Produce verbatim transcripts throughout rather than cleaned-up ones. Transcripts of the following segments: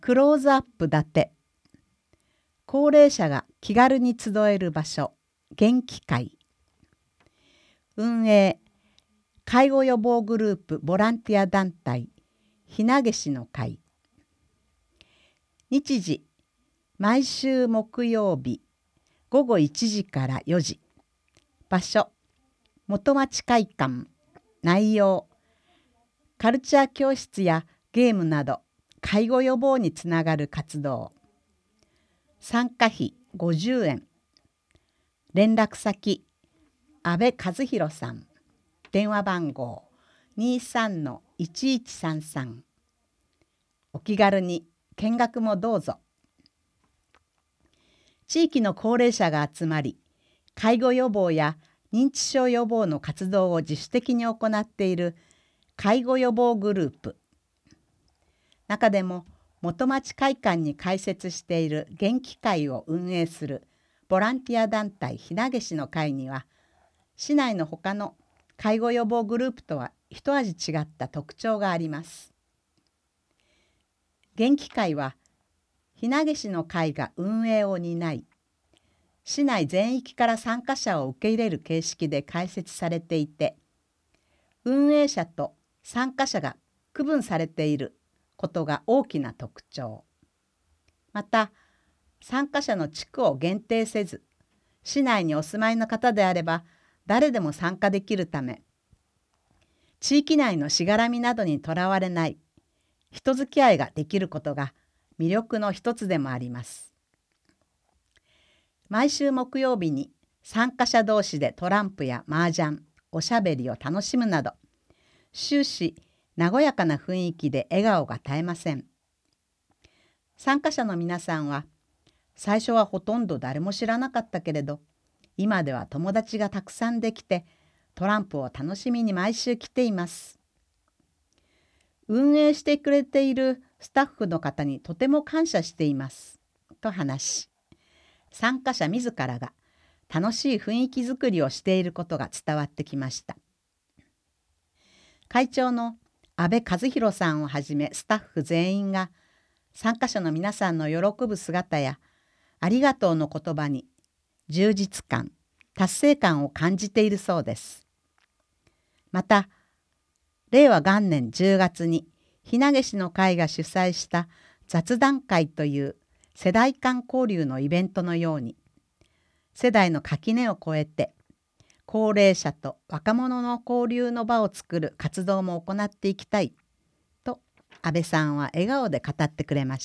クローズアップだて。高齢者が気軽に集える場所、元気会。運営、介護予防グループボランティア団体、ひなげしの会。日時、毎週木曜日、ごごいちじからよじ。場所、元町会館。内容、カルチャー教室やゲームなど、介護予防につながる活動。参加費ごじゅうえん。連絡先、阿部和弘さん。電話番号 にじゅうさんのいちいちさんさん。お気軽に見学もどうぞ。地域の高齢者が集まり、介護予防や認知症予防の活動を自主的に行っている介護予防グループ。中でも元町会館に開設している元気会を運営するボランティア団体ひなげしの会には、市内の他の介護予防グループとは一味違った特徴があります。元気会はひなげしの会が運営を担い、市内全域から参加者を受け入れる形式で開設されていて、運営者と参加者が区分されていることが大きな特徴。また、参加者の地区を限定せず、市内にお住まいの方であれば誰でも参加できるため、地域内のしがらみなどにとらわれない人付き合いができることが魅力の一つでもあります。毎週木曜日に参加者同士でトランプや麻雀、おしゃべりを楽しむなど、終始和やかな雰囲気で笑顔が絶えません。参加者の皆さんは、最初はほとんど誰も知らなかったけれど、今では友達がたくさんできて、トランプを楽しみに毎週来ています。運営してくれているスタッフの方にとても感謝しています。と話し、参加者自らが楽しい雰囲気づくりをしていることが伝わってきました。会長の阿部和弘さんをはじめスタッフ全員が参加者の皆さんの喜ぶ姿やありがとうの言葉に充実感、達成感を感じているそうです。また、れいわ元年じゅうがつにひなげしの会が主催した雑談会という世代間交流のイベントのように、世代の垣根を越えて高齢者と若者の交流の場を作る活動も行っていきたいと阿部さんは笑顔で語ってくれました。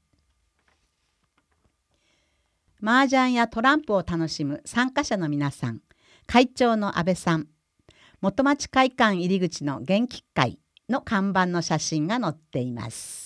麻雀やトランプを楽しむ参加者の皆さん、会長の阿部さん、元町会館入り口の元気会の看板の写真が載っています。